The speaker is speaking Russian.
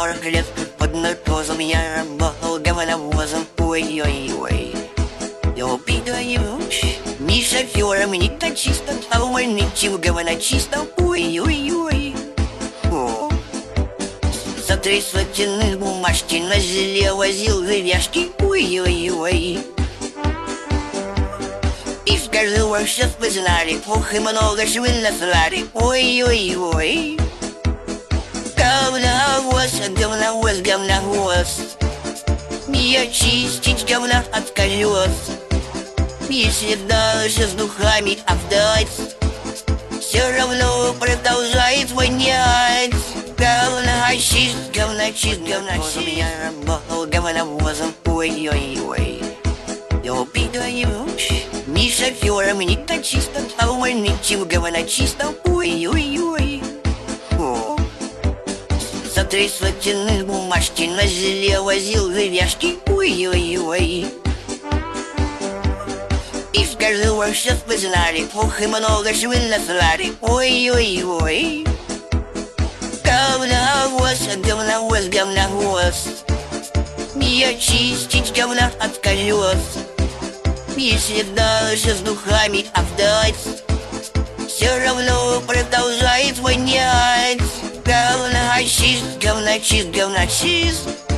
40 лет под наркозом я работал говновозом. Ой-ой-ой. Я убегаю ни шофером, ни таксистом, а увольнительным говночистом. Ой-ой-ой. За 3 сотенных бумажки на жиле возил вывешки. Ой-ой-ой. И в каждый воркшоп вы знали, ох и много ж вы наслали. Ой-ой-ой. Говновоз, говновоз, говновоз. Я чистить говна от колес. Если даже с духами обдать, все равно продолжает вонять. Говночист, говночист, говночист. Я работал говновозом. Ой-ой-ой. Я убегаю ни шофером, ни таксистом, а увольнительным говночистом. Ой-ой-ой. За 3 сотенных бумажки на жиле возил вывешки. Ой-ой-ой. И в каждый воркшоп вы знали, ох и много ж вы наслали. Ой-ой-ой. Говновоз, говновоз, говновоз. Я чистить говна от колес. Если даже с духами обдать, все равно продолжает вонять. Говночист, говночист, говночист.